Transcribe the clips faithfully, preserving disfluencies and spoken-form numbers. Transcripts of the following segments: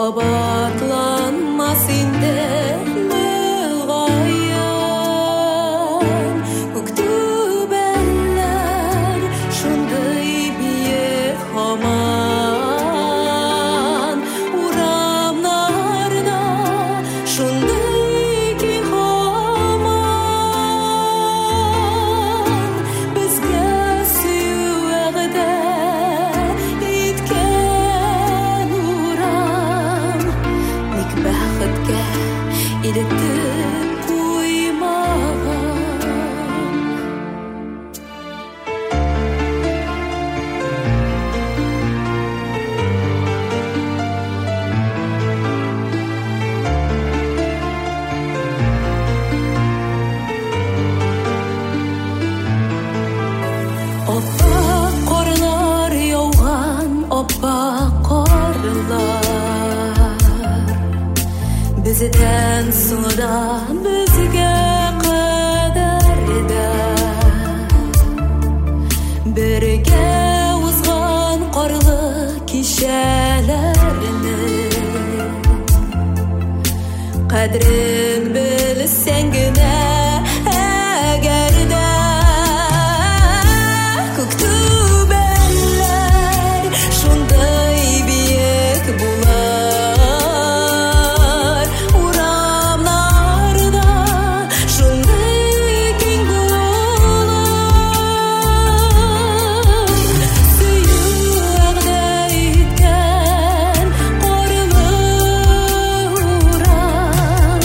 Кабатланмас инде мөгаен күктүбәлләр шундый биек һаман урамнарда шундый киң һаман безгә сөю вәгъдә иткән урам ник бәхеткә илтеп куймаган. Оппак қарлар яуған, оппак қарлар бізден сұлыда бізге қадәрді бірге узған қарлы кешелерні қадірін білсең генә әгәр дә күктүбәлләр шундый биек булар урамнарда шундый киң булар сөю вәгъдә иткән карлы урам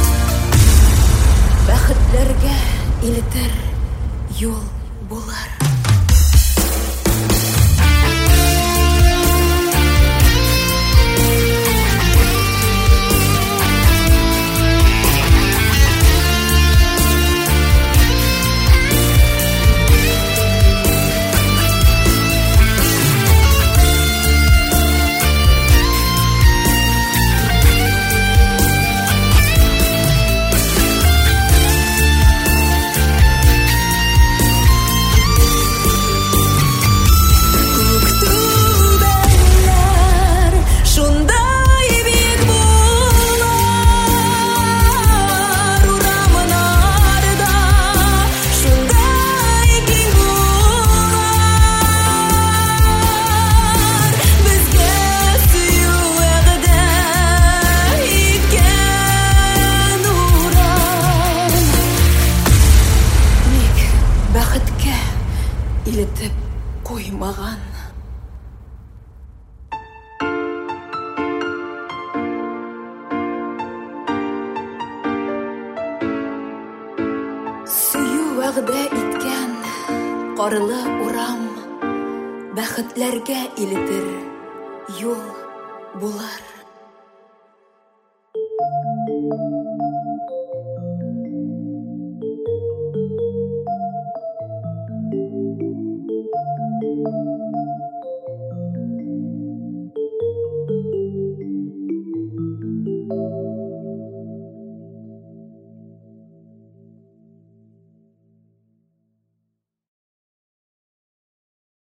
бәхетләргә илтер юл булар. Күктүбәлләр шундай биек булар урамнарда шундай киң булар безгә сөю вәгъдә иткән урам ник бәхеткә илтеп куймаган. Сөю вәгъдә иткән карлы урам бәхетләргә илтер юл булар.